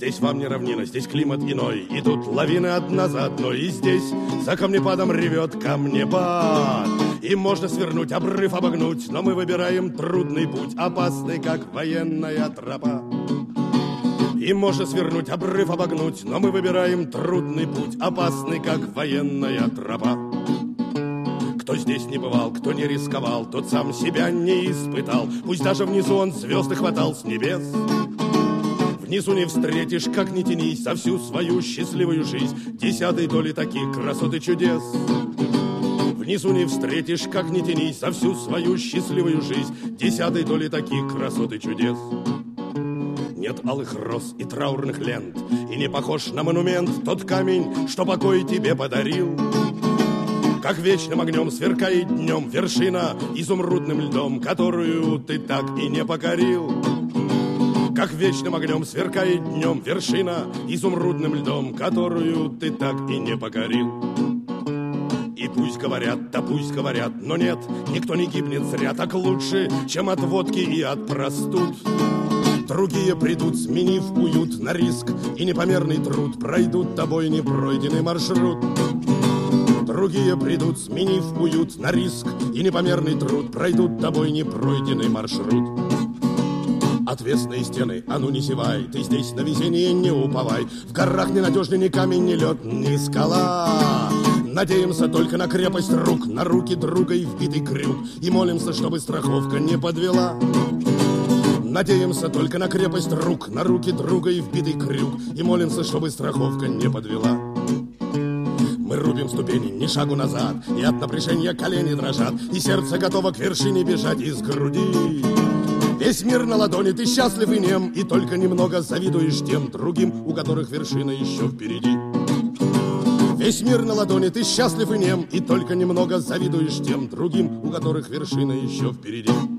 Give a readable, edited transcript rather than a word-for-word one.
Здесь вам не равнина, здесь климат иной, и тут лавины одна за одной, и здесь за камнепадом ревет камнепад. И можно свернуть, обрыв обогнуть, но мы выбираем трудный путь, опасный, как военная тропа. И можно свернуть, обрыв обогнуть, но мы выбираем трудный путь, опасный, как военная тропа. Кто здесь не бывал, кто не рисковал, тот сам себя не испытал. Пусть даже внизу он звезды хватал с небес. Внизу не встретишь, как ни тянись, за всю свою счастливую жизнь десятой доли таких красот и чудес. Внизу не встретишь, как ни тянись, за всю свою счастливую жизнь десятой доли таких красот и чудес. Нет алых роз и траурных лент, и не похож на монумент тот камень, что покой тебе подарил. Как вечным огнем сверкает днем вершина изумрудным льдом, которую ты так и не покорил. Как вечным огнем сверкает днем вершина изумрудным льдом, которую ты так и не покорил. И пусть говорят, да пусть говорят, но нет, никто не гибнет зря, так лучше, чем от водки и от простуд. Другие придут, сменив уют на риск и непомерный труд, пройдут тобой непройденный маршрут. Другие придут, сменив уют на риск и непомерный труд, пройдут тобой непройденный маршрут. Отвесные стены, а ну не зевай, ты здесь на везение не уповай. В горах ненадежный ни камень, ни лед, ни скала. Надеемся только на крепость рук, на руки друга и вбитый крюк, и молимся, чтобы страховка не подвела. Надеемся только на крепость рук, на руки друга и вбитый крюк, и молимся, чтобы страховка не подвела. Мы рубим ступени, ни шагу назад, и от напряжения колени дрожат, и сердце готово к вершине бежать из груди. Весь мир на ладони, ты счастлив и нем, и только немного завидуешь тем другим, у которых вершина еще впереди. Весь мир на ладони, ты счастлив и нем, и только немного завидуешь тем другим, у которых вершина еще впереди.